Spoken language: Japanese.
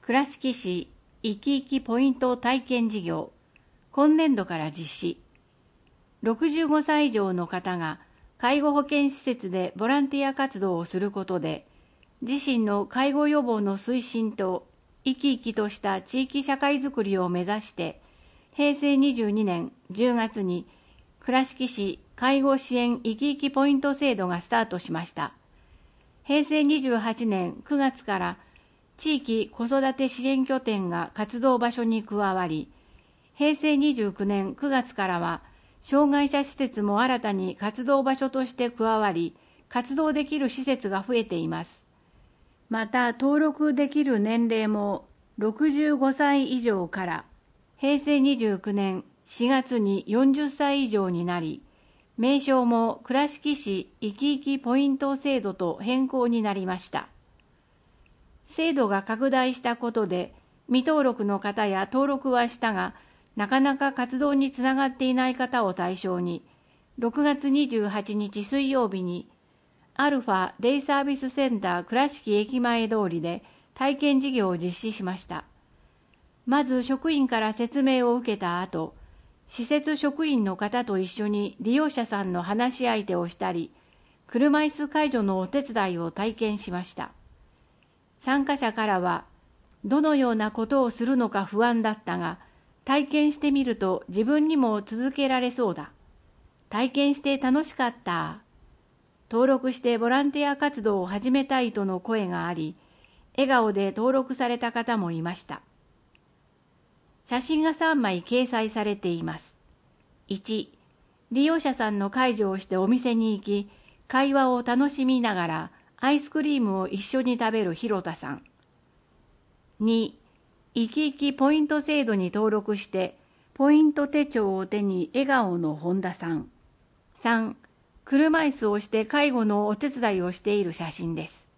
倉敷市いきいきポイント体験事業、今年度から実施。65歳以上の方が介護保健施設でボランティア活動をすることで、自身の介護予防の推進と生き生きとした地域社会づくりを目指して、平成22年10月に倉敷市介護支援いきいきポイント制度がスタートしました。平成28年9月から地域子育て支援拠点が活動場所に加わり、平成29年9月からは障害者施設も新たに活動場所として加わり、活動できる施設が増えています。また登録できる年齢も65歳以上から平成29年4月に40歳以上になり、名称も倉敷市いきいきポイント制度と変更になりました。制度が拡大したことで、未登録の方や登録はしたが、なかなか活動につながっていない方を対象に、6月28日水曜日に、アルファデイサービスセンター倉敷駅前通りで体験事業を実施しました。まず職員から説明を受けた後、施設職員の方と一緒に利用者さんの話し相手をしたり、車椅子介助のお手伝いを体験しました。参加者からは、どのようなことをするのか不安だったが、体験してみると自分にも続けられそうだ。体験して楽しかった。登録してボランティア活動を始めたいとの声があり、笑顔で登録された方もいました。写真が3枚掲載されています。1、利用者さんの介助をしてお店に行き、会話を楽しみながらアイスクリームを一緒に食べる広田さん。2、いきいきポイント制度に登録して、ポイント手帳を手に笑顔の本田さん。3、車椅子をして介護のお手伝いをしている写真です。